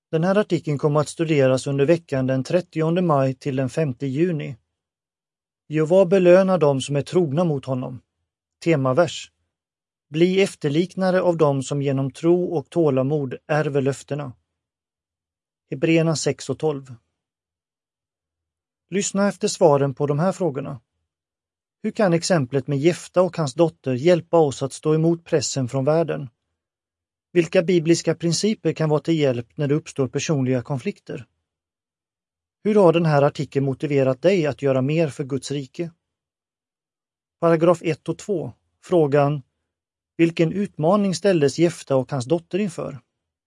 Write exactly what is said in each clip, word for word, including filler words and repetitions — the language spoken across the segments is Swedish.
Den här artikeln kommer att studeras under veckan den trettionde maj till den femte juni. Jehova belönar dem som är trogna mot honom. Temavers. Bli efterliknare av dem som genom tro och tålamod ärver löftena. Hebreerna sex och tolv. Lyssna efter svaren på de här frågorna. Hur kan exemplet med Jefta och hans dotter hjälpa oss att stå emot pressen från världen? Vilka bibliska principer kan vara till hjälp när det uppstår personliga konflikter? Hur har den här artikeln motiverat dig att göra mer för Guds rike? Paragraf ett och två. Frågan: vilken utmaning ställdes Jefta och hans dotter inför?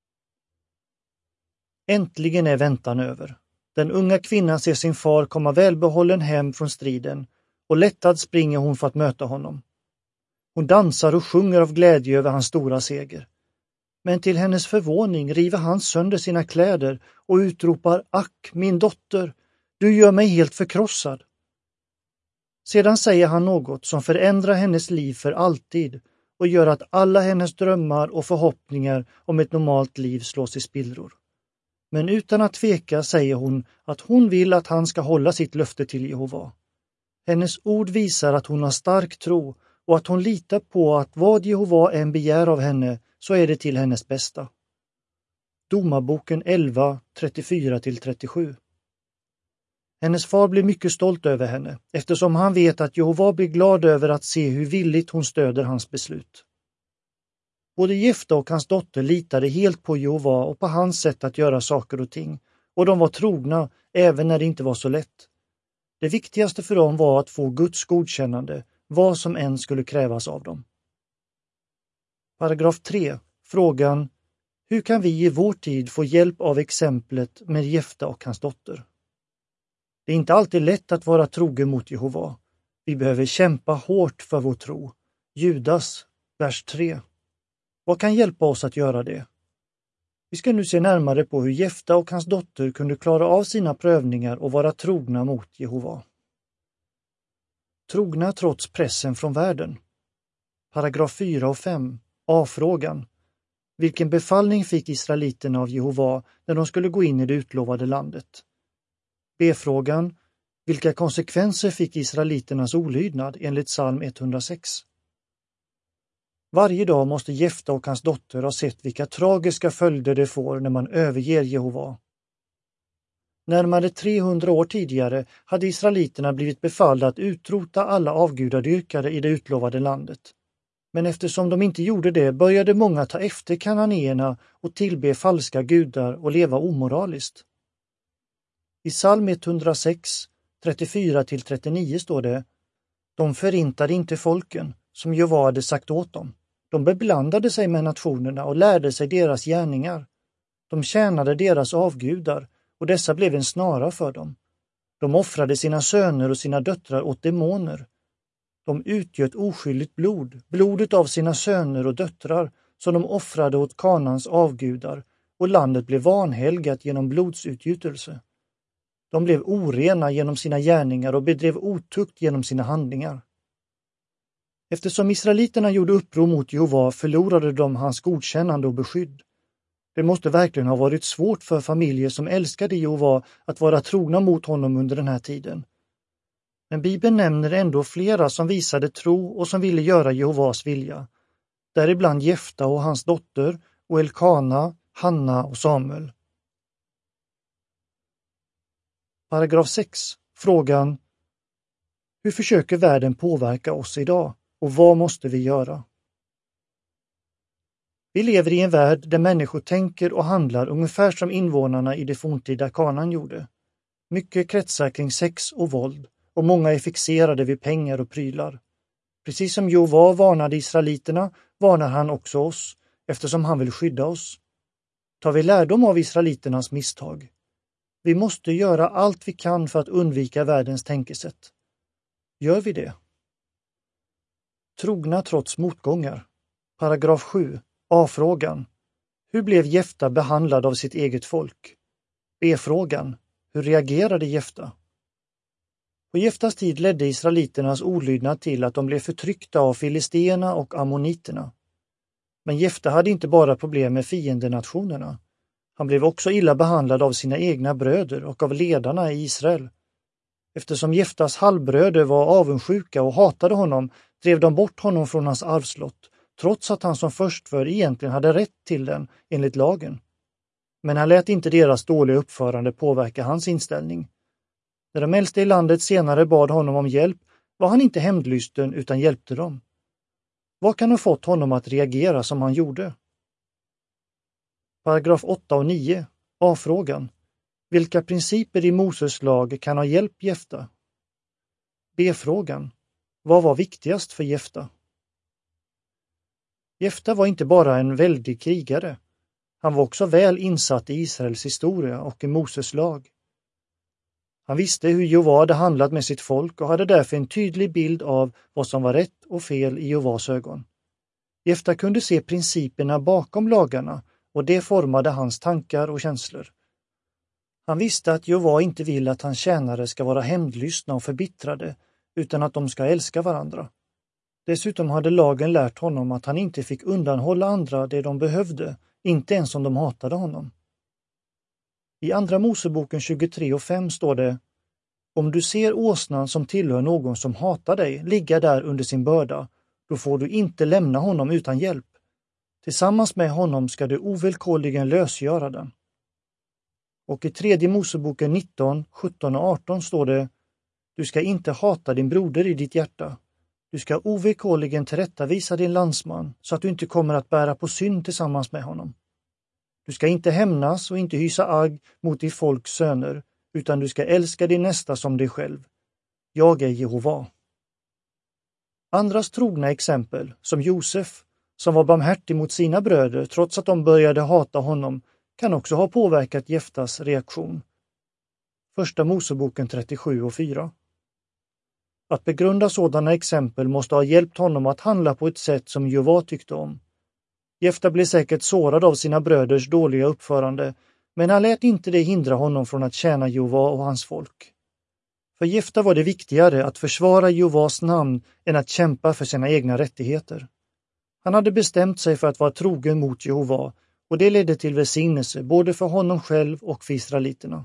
Äntligen är väntan över. Den unga kvinnan ser sin far komma välbehållen hem från striden och lättad springer hon för att möta honom. Hon dansar och sjunger av glädje över hans stora seger. Men till hennes förvåning river han sönder sina kläder och utropar: ack, min dotter, du gör mig helt förkrossad. Sedan säger han något som förändrar hennes liv för alltid och gör att alla hennes drömmar och förhoppningar om ett normalt liv slås i spillror. Men utan att tveka säger hon att hon vill att han ska hålla sitt löfte till Jehova. Hennes ord visar att hon har stark tro och att hon litar på att vad Jehova än begär av henne så är det till hennes bästa. Domarboken elva, trettiofyra till trettiosju. Hennes far blir mycket stolt över henne eftersom han vet att Jehova blir glad över att se hur villigt hon stöder hans beslut. Både Jefta och hans dotter litade helt på Jehova och på hans sätt att göra saker och ting, och de var trogna även när det inte var så lätt. Det viktigaste för dem var att få Guds godkännande, vad som än skulle krävas av dem. Paragraf tre. Frågan: hur kan vi i vår tid få hjälp av exemplet med Jefta och hans dotter? Det är inte alltid lätt att vara trogen mot Jehova. Vi behöver kämpa hårt för vår tro. Judas, vers tre. Vad kan hjälpa oss att göra det? Vi ska nu se närmare på hur Jefta och hans dotter kunde klara av sina prövningar och vara trogna mot Jehova. Trogna trots pressen från världen. Paragraf fyra och fem. A-frågan. Vilken befallning fick israeliterna av Jehova när de skulle gå in i det utlovade landet? B-frågan. Vilka konsekvenser fick israeliternas olydnad enligt psalm etthundrasex? Varje dag måste Jefta och hans dotter ha sett vilka tragiska följder det får när man överger Jehova. Närmare trehundra år tidigare hade israeliterna blivit befallda att utrota alla avgudadyrkare i det utlovade landet. Men eftersom de inte gjorde det började många ta efter kananéerna och tillbe falska gudar och leva omoraliskt. I psalm etthundrasex, trettiofyra till trettionio står det: de förintade inte folken som Jehova hade sagt åt dem. De beblandade sig med nationerna och lärde sig deras gärningar. De tjänade deras avgudar och dessa blev en snara för dem. De offrade sina söner och sina döttrar åt demoner. De utgöt oskyldigt blod, blodet av sina söner och döttrar som de offrade åt Kanans avgudar, och landet blev vanhelgat genom blodsutgjutelse. De blev orena genom sina gärningar och bedrev otukt genom sina handlingar. Eftersom israeliterna gjorde uppror mot Jehova förlorade de hans godkännande och beskydd. Det måste verkligen ha varit svårt för familjer som älskade Jehova att vara trogna mot honom under den här tiden. Men Bibeln nämner ändå flera som visade tro och som ville göra Jehovas vilja. Däribland Jefta och hans dotter och Elkana, Hanna och Samuel. Paragraf sex. Frågan: hur försöker världen påverka oss idag och vad måste vi göra? Vi lever i en värld där människor tänker och handlar ungefär som invånarna i det forntida Kanaan gjorde. Mycket kretsar kring sex och våld och många är fixerade vid pengar och prylar. Precis som Jehova varnade israeliterna varnar han också oss eftersom han vill skydda oss. Tar vi lärdom av israeliternas misstag? Vi måste göra allt vi kan för att undvika världens tänkesätt. Gör vi det? Trogna trots motgångar. Paragraf sju. A-frågan. Hur blev Jefta behandlad av sitt eget folk? B-frågan. Hur reagerade Jefta? På Jeftas tid ledde israeliternas olydnad till att de blev förtryckta av filisterna och ammoniterna. Men Jefta hade inte bara problem med fiendenationerna. Han blev också illa behandlad av sina egna bröder och av ledarna i Israel. Eftersom Jeftas halvbröder var avundsjuka och hatade honom drev de bort honom från hans arvslott, trots att han som förstfödd egentligen hade rätt till den enligt lagen. Men han lät inte deras dåliga uppförande påverka hans inställning. När de äldste i landet senare bad honom om hjälp var han inte hämndlysten utan hjälpte dem. Vad kan ha fått honom att reagera som han gjorde? Paragraf åtta och nio. A-frågan. Vilka principer i Moses lag kan ha hjälpt Jefta? B-frågan. Vad var viktigast för Jefta? Jefta var inte bara en väldig krigare. Han var också väl insatt i Israels historia och i Moses lag. Han visste hur Jehova hade handlat med sitt folk och hade därför en tydlig bild av vad som var rätt och fel i Jehovas ögon. Jefta kunde se principerna bakom lagarna och det formade hans tankar och känslor. Han visste att Jehova inte vill att hans tjänare ska vara hämndlystna och förbittrade, utan att de ska älska varandra. Dessutom hade lagen lärt honom att han inte fick undanhålla andra det de behövde, inte ens om de hatade honom. I andra Moseboken tjugotre och fem står det: Om du ser åsnan som tillhör någon som hatar dig ligga där under sin börda, då får du inte lämna honom utan hjälp. Tillsammans med honom ska du ovillkorligen lösgöra den. Och i tredje Moseboken nitton, sjutton och arton står det: Du ska inte hata din broder i ditt hjärta. Du ska ovillkorligen tillrättavisa din landsman så att du inte kommer att bära på synd tillsammans med honom. Du ska inte hämnas och inte hysa agg mot ditt folks söner, utan du ska älska din nästa som dig själv. Jag är Jehova. Andras trogna exempel, som Josef, som var barmhärtig mot sina bröder trots att de började hata honom, kan också ha påverkat Jeftas reaktion. Första Moseboken trettiosju och fyra. Att begrunda sådana exempel måste ha hjälpt honom att handla på ett sätt som Jehova tyckte om. Jefta blev säkert sårad av sina bröders dåliga uppförande, men han lät inte det hindra honom från att tjäna Jehova och hans folk. För Jefta var det viktigare att försvara Jehovas namn än att kämpa för sina egna rättigheter. Han hade bestämt sig för att vara trogen mot Jehova, och det ledde till välsignelse både för honom själv och för israeliterna.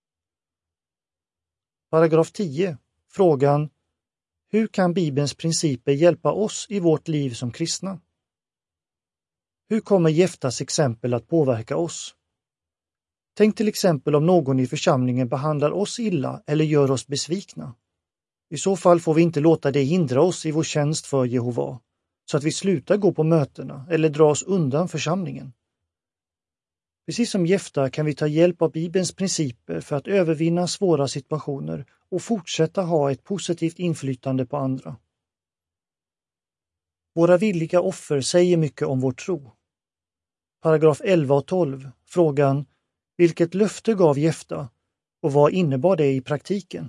Paragraf tio. Frågan: Hur kan Bibelns principer hjälpa oss i vårt liv som kristna? Hur kommer Jeftas exempel att påverka oss? Tänk till exempel om någon i församlingen behandlar oss illa eller gör oss besvikna. I så fall får vi inte låta det hindra oss i vår tjänst för Jehova, så att vi slutar gå på mötena eller dra oss undan församlingen. Precis som Jefta kan vi ta hjälp av Bibelns principer för att övervinna svåra situationer och fortsätta ha ett positivt inflytande på andra. Våra villiga offer säger mycket om vår tro. Paragraf elva och tolv. Frågan: Vilket löfte gav Jefta och vad innebar det i praktiken?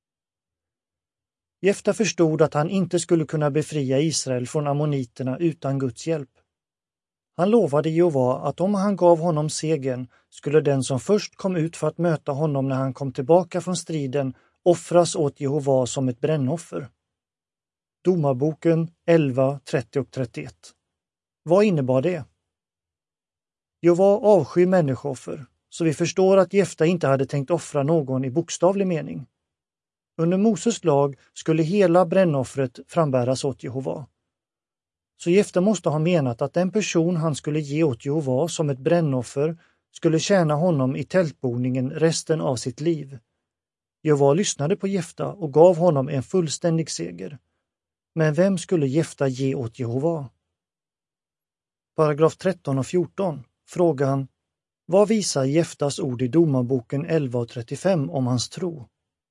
Jefta förstod att han inte skulle kunna befria Israel från ammoniterna utan Guds hjälp. Han lovade Jehova att om han gav honom segern skulle den som först kom ut för att möta honom när han kom tillbaka från striden offras åt Jehova som ett brännoffer. Domarboken elva, trettio och trettioett. Vad innebar det? Jehova avskyr människooffer, så vi förstår att Jefta inte hade tänkt offra någon i bokstavlig mening. Under Moses lag skulle hela brännoffret frambäras åt Jehova. Så Jefta måste ha menat att den person han skulle ge åt Jehova som ett brännoffer skulle tjäna honom i tältboningen resten av sitt liv. Jehova lyssnade på Jefta och gav honom en fullständig seger. Men vem skulle Jefta ge åt Jehova? Paragraf tretton och fjorton. Frågan: Vad visar Jeftas ord i Domarboken elva och trettiofem om hans tro?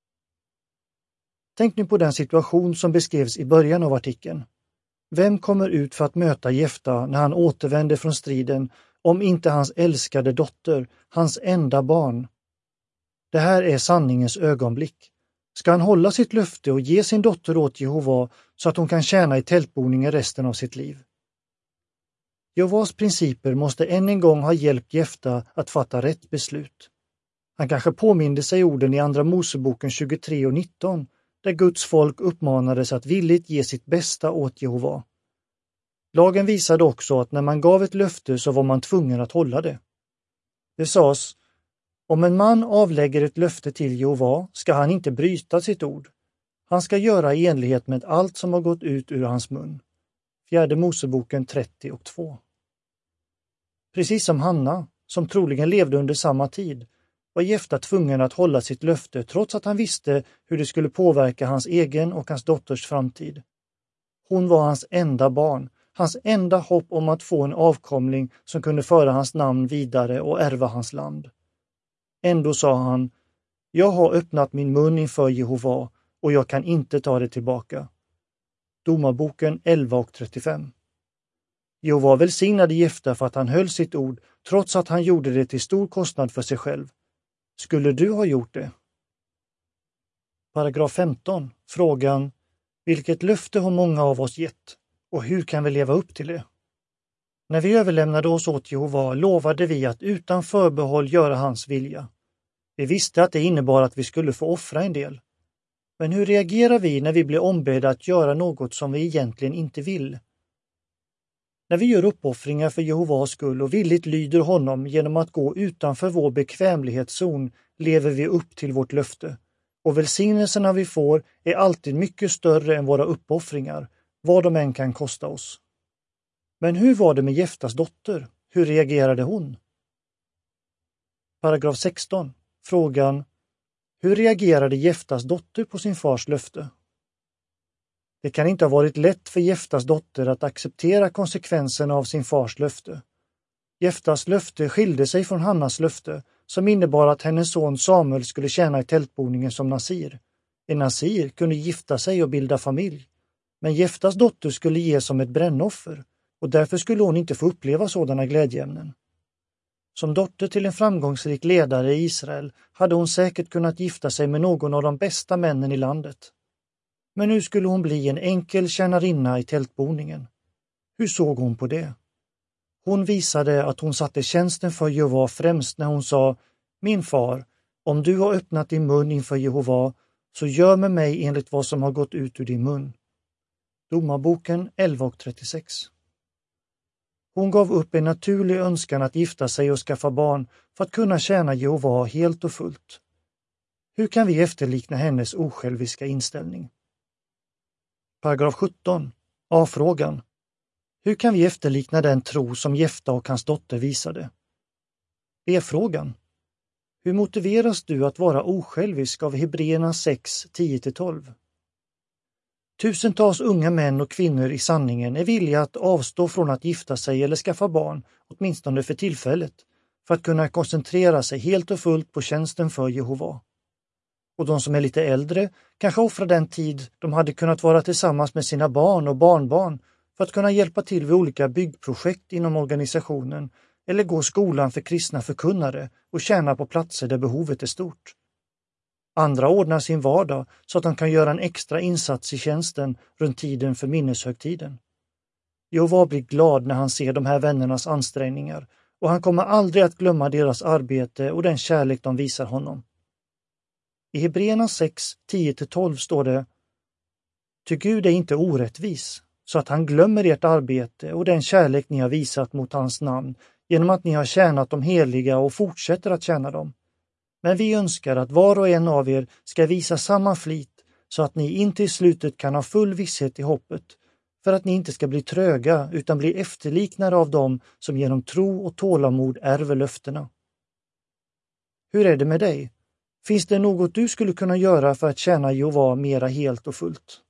Tänk nu på den situation som beskrevs i början av artikeln. Vem kommer ut för att möta Jefta när han återvänder från striden om inte hans älskade dotter, hans enda barn? Det här är sanningens ögonblick. Ska han hålla sitt löfte och ge sin dotter åt Jehova så att hon kan tjäna i tältboningen resten av sitt liv? Jehovas principer måste än en gång ha hjälpt Jefta att fatta rätt beslut. Han kanske påminde sig orden i andra Moseboken tjugotre och nitton, där Guds folk uppmanades att villigt ge sitt bästa åt Jehova. Lagen visade också att när man gav ett löfte så var man tvungen att hålla det. Det sades: om en man avlägger ett löfte till Jehova ska han inte bryta sitt ord. Han ska göra i enlighet med allt som har gått ut ur hans mun. Fjärde Moseboken trettio och två. Precis som Hanna, som troligen levde under samma tid, var Jefta tvungen att hålla sitt löfte trots att han visste hur det skulle påverka hans egen och hans dotters framtid. Hon var hans enda barn, hans enda hopp om att få en avkomling som kunde föra hans namn vidare och ärva hans land. Ändå sa han: jag har öppnat min mun inför Jehova och jag kan inte ta det tillbaka. Domarboken elva och trettiofem. Jehova välsignade Jefta för att han höll sitt ord trots att han gjorde det till stor kostnad för sig själv. Skulle du ha gjort det? Paragraf femton. Frågan: vilket löfte har många av oss gett och hur kan vi leva upp till det? När vi överlämnade oss åt Jehova lovade vi att utan förbehåll göra hans vilja. Vi visste att det innebar att vi skulle få offra en del. Men hur reagerar vi när vi blir ombedda att göra något som vi egentligen inte vill? När vi gör uppoffringar för Jehovas skull och villigt lyder honom genom att gå utanför vår bekvämlighetszon lever vi upp till vårt löfte. Och välsignelserna vi får är alltid mycket större än våra uppoffringar, vad de än kan kosta oss. Men hur var det med Jeftas dotter? Hur reagerade hon? Paragraf sexton. Frågan: hur reagerade Jeftas dotter på sin fars löfte? Det kan inte ha varit lätt för Jeftas dotter att acceptera konsekvenserna av sin fars löfte. Jeftas löfte skilde sig från Hannas löfte, som innebar att hennes son Samuel skulle tjäna i tältboningen som nasir. En nasir kunde gifta sig och bilda familj. Men Jeftas dotter skulle ges som ett brännoffer, och därför skulle hon inte få uppleva sådana glädjeämnen. Som dotter till en framgångsrik ledare i Israel hade hon säkert kunnat gifta sig med någon av de bästa männen i landet. Men nu skulle hon bli en enkel tjänarinna i tältboningen. Hur såg hon på det? Hon visade att hon satte tjänsten för Jehova främst när hon sa: min far, om du har öppnat din mun inför Jehova, så gör med mig enligt vad som har gått ut ur din mun. Domarboken elva och trettiosex. Hon gav upp en naturlig önskan att gifta sig och skaffa barn för att kunna tjäna Jehova helt och fullt. Hur kan vi efterlikna hennes osjälviska inställning? Paragraf sjutton. A-frågan. Hur kan vi efterlikna den tro som Jefta och hans dotter visade? B-frågan. Hur motiveras du att vara osjälvisk av Hebreerna sex tio till tolv? Tusentals unga män och kvinnor i sanningen är villiga att avstå från att gifta sig eller skaffa barn, åtminstone för tillfället, för att kunna koncentrera sig helt och fullt på tjänsten för Jehova. Och de som är lite äldre kanske offrar den tid de hade kunnat vara tillsammans med sina barn och barnbarn för att kunna hjälpa till vid olika byggprojekt inom organisationen eller gå skolan för kristna förkunnare och tjäna på platser där behovet är stort. Andra ordnar sin vardag så att de kan göra en extra insats i tjänsten runt tiden för minneshögtiden. Jehova blir glad när han ser de här vännernas ansträngningar och han kommer aldrig att glömma deras arbete och den kärlek de visar honom. I Hebreerna sex tio till tolv står det: ty Gud är inte orättvis, så att han glömmer ert arbete och den kärlek ni har visat mot hans namn genom att ni har tjänat de heliga och fortsätter att tjäna dem. Men vi önskar att var och en av er ska visa samma flit så att ni inte i slutet kan ha full visshet i hoppet, för att ni inte ska bli tröga utan bli efterliknare av dem som genom tro och tålamod ärver löftena. Hur är det med dig? Finns det något du skulle kunna göra för att tjäna Jehova mera helt och fullt?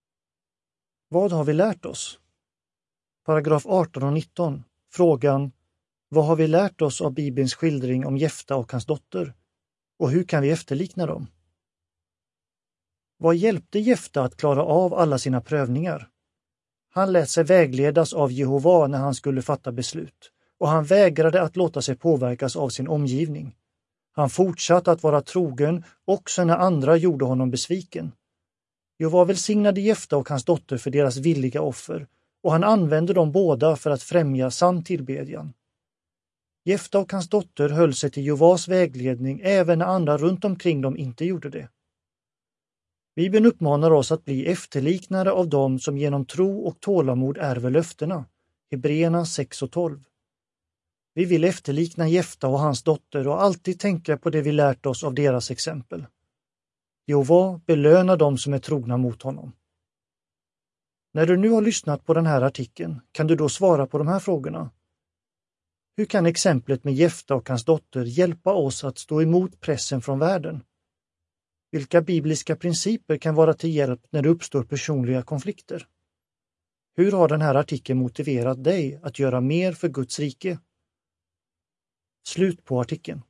Vad har vi lärt oss? Paragraf arton och nitton. Frågan: vad har vi lärt oss av Bibelns skildring om Jefta och hans dotter? Och hur kan vi efterlikna dem? Vad hjälpte Jefta att klara av alla sina prövningar? Han lät sig vägledas av Jehova när han skulle fatta beslut, och han vägrade att låta sig påverkas av sin omgivning. Han fortsatte att vara trogen också när andra gjorde honom besviken. Jehova välsignade Jefta och hans dotter för deras villiga offer, och han använde dem båda för att främja sann tillbedjan. Jefta och hans dotter höll sig till Jehovas vägledning även när andra runt omkring dem inte gjorde det. Bibeln uppmanar oss att bli efterliknare av dem som genom tro och tålamod ärver löftena. Hebreerna sex och tolv. Vi vill efterlikna Jefta och hans dotter och alltid tänka på det vi lärt oss av deras exempel. Jehova belönar dem som är trogna mot honom. När du nu har lyssnat på den här artikeln kan du då svara på de här frågorna. Hur kan exemplet med Jefta och hans dotter hjälpa oss att stå emot pressen från världen? Vilka bibliska principer kan vara till hjälp när det uppstår personliga konflikter? Hur har den här artikeln motiverat dig att göra mer för Guds rike? Slut på artikeln.